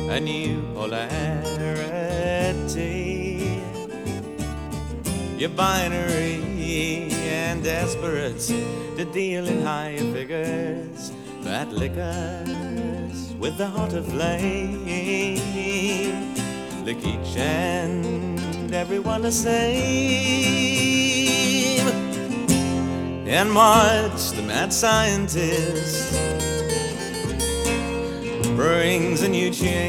a new polarity. You're binary and desperate to deal in higher figures, that liquors with the heart of flame. Lick each and everyone the same, and watch the mad scientist brings a new change.